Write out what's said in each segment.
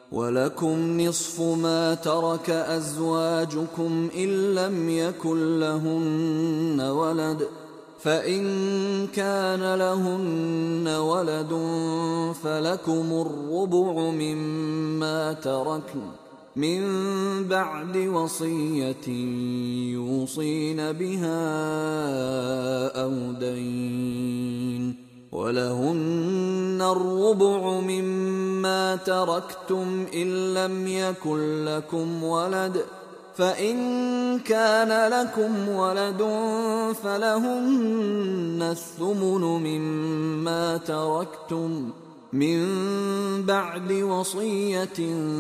ولكم نصف ما ترك أزواجكم إن لم يكن لهن ولد، فإن كان لهن ولد فلكم الربع مما تركن من بعد وصية يوصين بها أو دين، ولهن الربع مما تركتم إن لم يكن لكم ولد، فإن كان لكم ولد فلهن الثمن مما تركتم من بعد وصية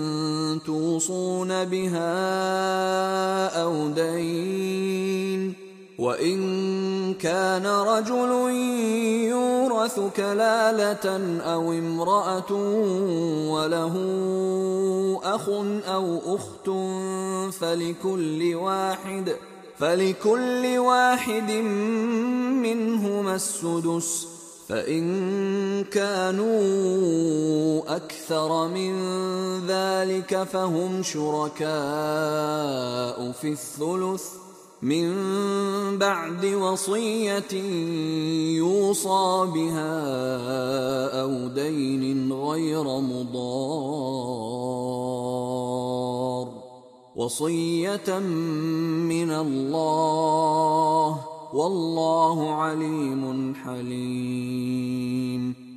توصون بها أو دين، وإن كان رجل يورث كلالة أو امرأة وله أخ أو أخت فلكل واحد منهما السدس، فإن كانوا أكثر من ذلك فهم شركاء في الثلث من بعد وصية يوصى بها أو دين غير مضار، وصية من الله، والله عليم حليم.